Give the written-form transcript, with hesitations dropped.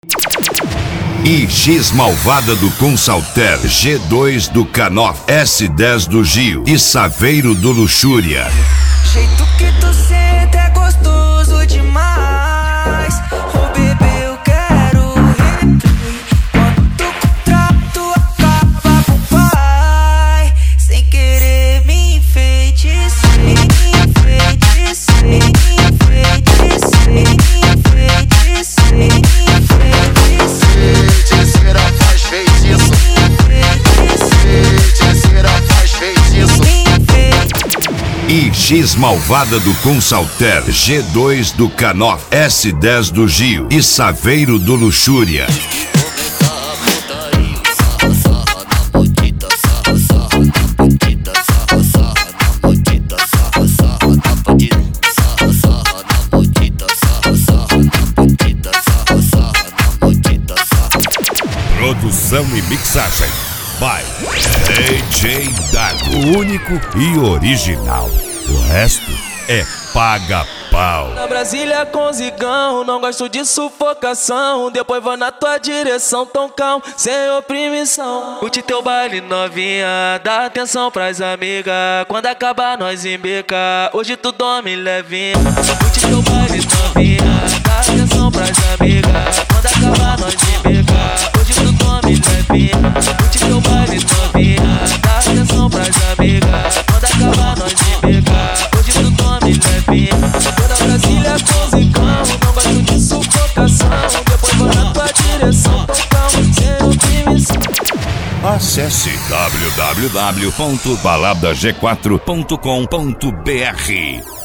X Malvada do Consalter, G2 do Canoff, S10 do Gil e Saveiro do Luxúria. Jeito que tu senta é gostoso demais. Oh bebê, eu quero repetir. Quando tu contrato acaba com o pai, sem querer me enfeitiçei, enfeitiçei, enfeitiçei, enfeitiçei, feiticeira faz feitiço, feiticeira faz feitiço. X Malvada do Consalter, G2 do Canoff, S10 do Gil e Saveiro do Luxúria. Produção e mixagem by DJ Dago, o único e original. O resto é paga-pau. Na Brasília com zigão, não gosto de sufocação. Depois vou na tua direção, tão calmo, sem oprimição. Curte teu baile novinha, dá atenção pras amigas. Quando acabar nós embica, hoje tu dorme levinha. Curte teu baile novinha, dá atenção pras amigas. Quando acabar nós embica, hoje tu dorme levinha. Curte teu baile novinha, dá atenção pras amigas. Quando acabar nós embica, hoje tu dorme levinha. Toda Brasília com zicão, não gosto de sufocação. Depois vou na tua direção, tocão, sem oprimição. Acesse www.baladag4.com.br